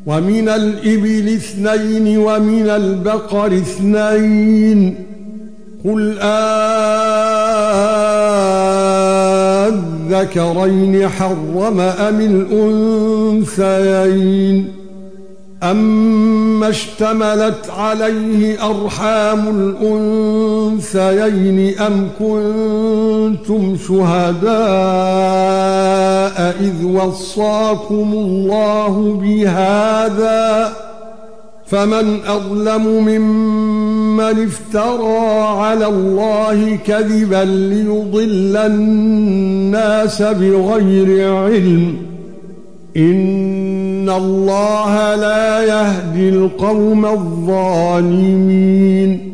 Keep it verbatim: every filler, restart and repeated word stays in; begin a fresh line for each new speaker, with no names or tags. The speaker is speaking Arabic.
ومن الإبل اثنين ومن البقر اثنين قل أذكرين حرم أم الأنثيين أما اشتملت عليه أرحام الأنثيين أم كنتم شهداء إذ وصاكم الله بهذا فمن أظلم ممن افترى على الله كذبا ليضل الناس بغير علم إن الله لا يهدي القوم الظالمين